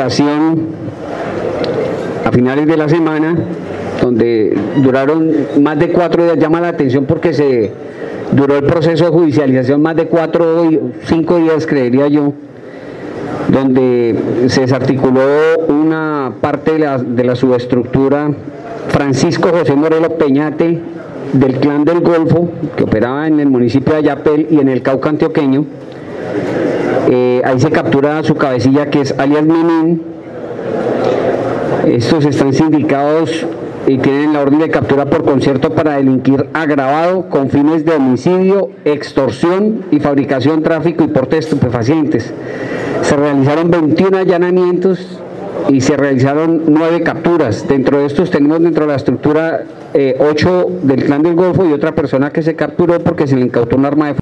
operación a finales de la semana, donde duraron más de 4 días. Llama la atención porque se duró el proceso de judicialización más de 4 o 5 días, creería yo, donde se desarticuló una parte de la subestructura Francisco José Morelo Peñate del Clan del Golfo, que operaba en el municipio de Ayapel y en el Cauca antioqueño. Ahí se captura su cabecilla, que es alias Minin. Estos están sindicados y tienen la orden de captura por concierto para delinquir agravado con fines de homicidio, extorsión y fabricación, tráfico y porte de estupefacientes. Se realizaron 21 allanamientos y se realizaron 9 capturas. Dentro de estos tenemos dentro de la estructura 8 del Clan del Golfo y otra persona que se capturó porque se le incautó un arma de fuego.